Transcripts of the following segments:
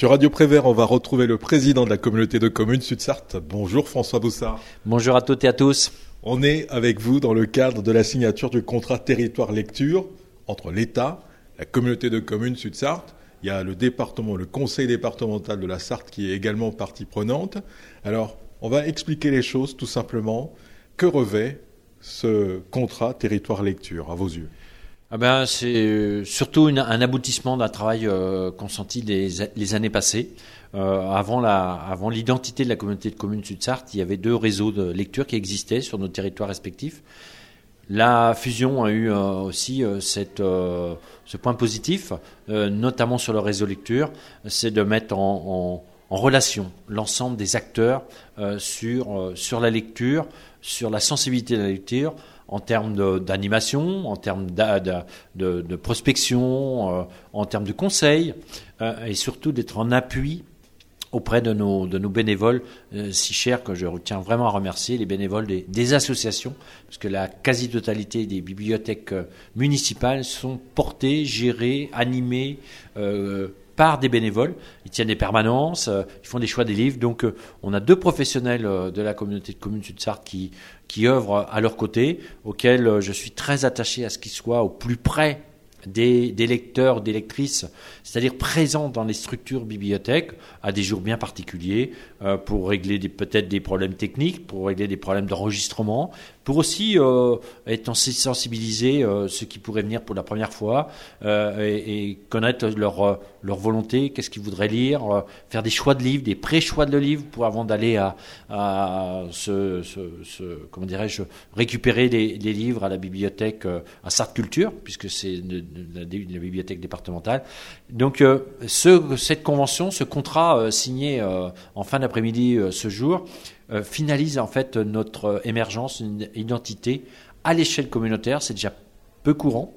Sur Radio Prévert, on va retrouver le président de la communauté de communes Sud-Sarthe. Bonjour François Boussard. Bonjour à toutes et à tous. On est avec vous dans le cadre de la signature du contrat territoire lecture entre l'État, la communauté de communes Sud-Sarthe. Il y a le département, le conseil départemental de la Sarthe qui est également partie prenante. Alors, on va expliquer les choses tout simplement. Que revêt ce contrat territoire lecture à vos yeux ? C'est surtout un aboutissement d'un travail consenti les années passées. Avant l'identité de la communauté de communes Sud-Sarthe, il y avait 2 réseaux de lecture qui existaient sur nos territoires respectifs. La fusion a eu aussi ce point positif, notamment sur le réseau lecture, c'est de mettre en relation l'ensemble des acteurs sur la lecture, sur la sensibilité de la lecture, en termes d'animation, en termes de prospection, en termes de conseils, et surtout d'être en appui auprès de nos bénévoles si chers, que je tiens vraiment à remercier, les bénévoles des associations, parce que la quasi-totalité des bibliothèques municipales sont portées, gérées, animées par des bénévoles. Ils tiennent des permanences, ils font des choix des livres. Donc on a 2 professionnels de la communauté de communes Sud-Sarthe qui œuvrent à leur côté, auxquels je suis très attaché à ce qu'ils soient au plus près des lecteurs, des lectrices, c'est-à-dire présents dans les structures bibliothèques à des jours bien particuliers pour régler peut-être des problèmes techniques, pour régler des problèmes d'enregistrement, pour aussi être sensibiliser ceux qui pourraient venir pour la première fois et connaître leur volonté, qu'est-ce qu'ils voudraient lire, faire des choix de livres, des pré-choix de livres pour avant d'aller à récupérer les livres à la bibliothèque à Sarthe Culture, puisque c'est la bibliothèque départementale. Donc cette convention, ce contrat signé en fin d'après-midi ce jour, finalise en fait notre émergence, une identité à l'échelle communautaire. C'est déjà peu courant.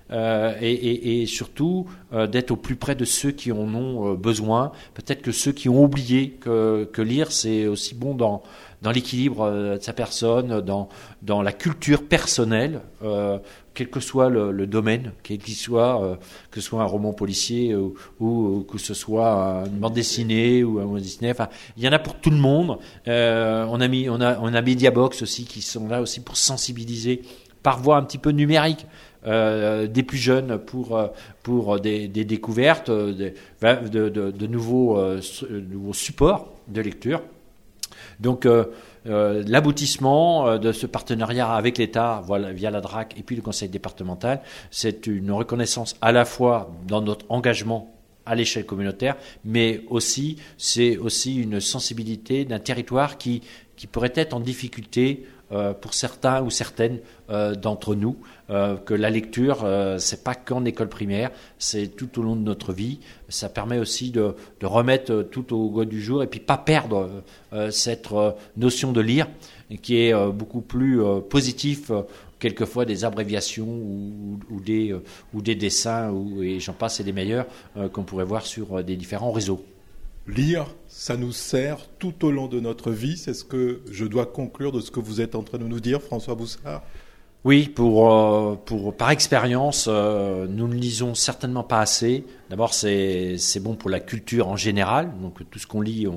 Et surtout d'être au plus près de ceux qui en ont besoin. Peut-être que ceux qui ont oublié que lire, c'est aussi bon dans l'équilibre de sa personne, dans la culture personnelle, quel que soit le domaine, quel qu'il soit, que ce soit un roman policier ou que ce soit une bande dessinée ou un bande dessinée. Enfin, il y en a pour tout le monde. On a Mediabox aussi qui sont là aussi pour sensibiliser par voie un petit peu numérique. Des plus jeunes pour des découvertes, de nouveaux supports de lecture. Donc l'aboutissement de ce partenariat avec l'État, via la DRAC et puis le Conseil départemental, c'est une reconnaissance à la fois dans notre engagement à l'échelle communautaire, mais aussi c'est aussi une sensibilité d'un territoire qui pourrait être en difficulté pour certains ou certaines d'entre nous, que la lecture, c'est pas qu'en école primaire, c'est tout au long de notre vie. Ça permet aussi de remettre tout au goût du jour et puis pas perdre cette notion de lire qui est beaucoup plus positif. Quelquefois des abréviations ou des dessins et j'en passe et des meilleurs qu'on pourrait voir sur des différents réseaux. Lire, ça nous sert tout au long de notre vie. C'est ce que je dois conclure de ce que vous êtes en train de nous dire, François Boussard. Oui, par expérience, nous ne lisons certainement pas assez. D'abord, c'est bon pour la culture en général. Donc tout ce qu'on lit,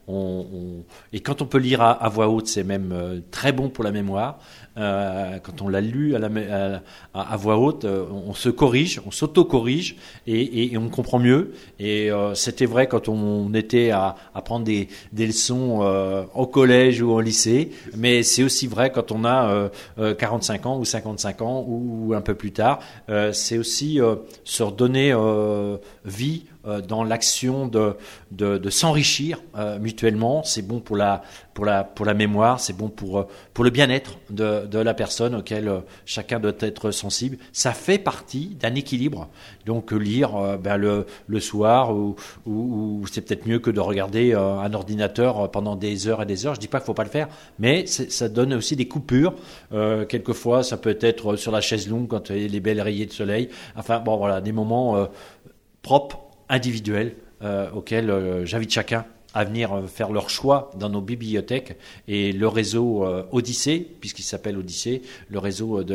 et quand on peut lire à voix haute, c'est même très bon pour la mémoire. Quand on l'a lu à voix haute, on se corrige, on s'auto-corrige et on comprend mieux. Et c'était vrai quand on était à prendre des leçons au collège ou au lycée, mais c'est aussi vrai quand on a 45 ans ou 55 ans ou un peu plus tard. C'est aussi se redonner vie dans l'action de s'enrichir mutuellement. C'est bon pour la mémoire, c'est bon pour le bien-être de la personne auquel chacun doit être sensible. Ça fait partie d'un équilibre. Donc lire le soir ou c'est peut-être mieux que de regarder un ordinateur pendant des heures et des heures. Je dis pas qu'il faut pas le faire, mais ça donne aussi des coupures. Quelquefois, ça peut être sur la chaise longue quand il y a les belles rayées de soleil. Enfin bon, voilà, des moments propres, individuels, auxquels j'invite chacun à venir faire leur choix dans nos bibliothèques. Et le réseau Odyssée, puisqu'il s'appelle Odyssée, le réseau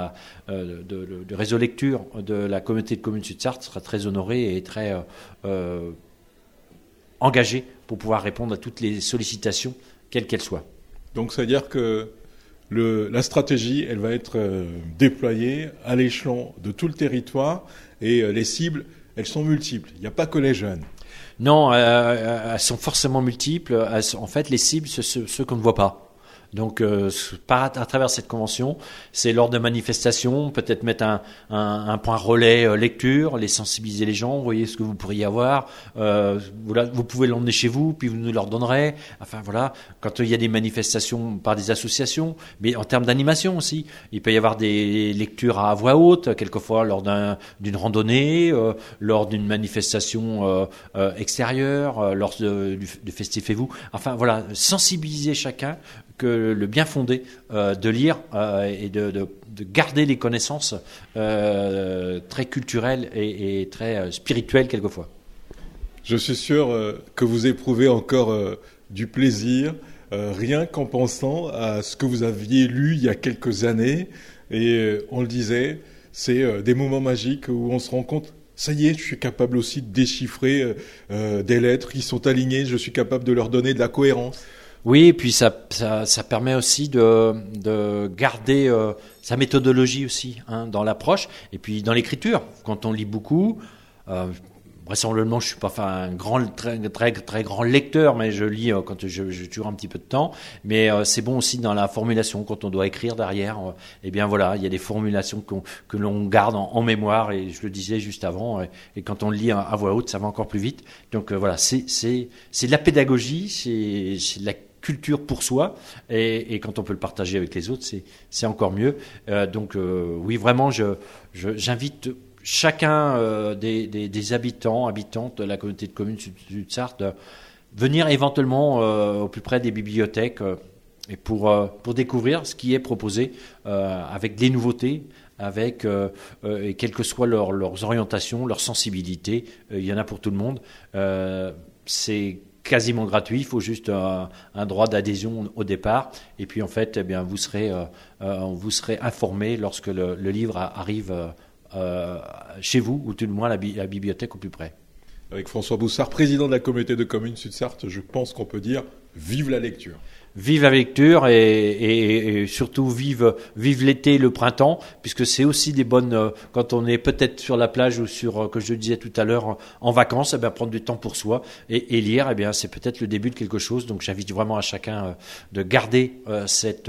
le réseau lecture de la communauté de communes Sud-Sarthe sera très honoré et très engagé pour pouvoir répondre à toutes les sollicitations, quelles qu'elles soient. Donc, c'est-à-dire que la stratégie, elle va être déployée à l'échelon de tout le territoire et les cibles, elles sont multiples. Il n'y a pas que les jeunes. Non, elles sont forcément multiples. En fait, les cibles, c'est ceux qu'on ne voit pas. Donc, à travers cette convention, c'est lors de manifestations, peut-être mettre un point relais lecture, les sensibiliser les gens, voyez ce que vous pourriez avoir. Vous pouvez l'emmener chez vous, puis vous nous leur donnerez. Enfin voilà, quand il y a des manifestations par des associations, mais en termes d'animation aussi, il peut y avoir des lectures à voix haute, quelquefois lors d'une randonnée, lors d'une manifestation extérieure, lors du Festif-et-vous. Enfin voilà, sensibiliser chacun que le bien fondé de lire et de garder les connaissances très culturelles et très spirituelles quelquefois. Je suis sûr que vous éprouvez encore du plaisir rien qu'en pensant à ce que vous aviez lu il y a quelques années. Et on le disait, c'est des moments magiques où on se rend compte, ça y est, je suis capable aussi de déchiffrer des lettres qui sont alignées, je suis capable de leur donner de la cohérence. Oui, et puis ça permet aussi de garder sa méthodologie aussi dans l'approche et puis dans l'écriture. Quand on lit beaucoup, vraisemblablement je suis pas un très grand lecteur, mais je lis quand j'ai toujours un petit peu de temps. Mais c'est bon aussi dans la formulation quand on doit écrire derrière. Eh bien voilà, il y a des formulations que l'on garde en mémoire et je le disais juste avant. Et quand on le lit à voix haute, ça va encore plus vite. Donc voilà, c'est de la pédagogie, c'est de la culture pour soi et quand on peut le partager avec les autres, c'est encore mieux. Donc oui, vraiment, j'invite chacun des habitantes de la communauté de communes Sud-Sarthe de venir éventuellement au plus près des bibliothèques et pour découvrir ce qui est proposé avec des nouveautés, avec et quelles que soient leurs orientations, leurs sensibilités, il y en a pour tout le monde. C'est quasiment gratuit, il faut juste un droit d'adhésion au départ et puis en fait eh bien, vous serez informé lorsque le livre arrive chez vous ou tout le moins à la bibliothèque au plus près. Avec François Boussard, président de la communauté de communes Sud-Sarthe, je pense qu'on peut dire vive la lecture. Vive la lecture et surtout vive l'été, le printemps, puisque c'est aussi des bonnes, quand on est peut-être sur la plage ou comme je le disais tout à l'heure, en vacances, eh bien, prendre du temps pour soi et lire, eh bien, c'est peut-être le début de quelque chose. Donc j'invite vraiment à chacun de garder cette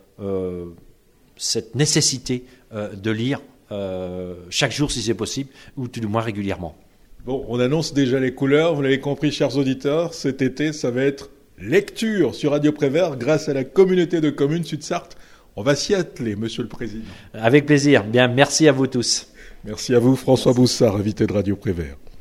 nécessité de lire chaque jour si c'est possible, ou tout du moins régulièrement. Bon, on annonce déjà les couleurs, vous l'avez compris chers auditeurs, cet été ça va être lecture sur Radio Prévert grâce à la communauté de communes Sud-Sarthe. On va s'y atteler, Monsieur le Président. Avec plaisir. Bien, merci à vous tous. Merci à vous, François Boussard, invité de Radio Prévert.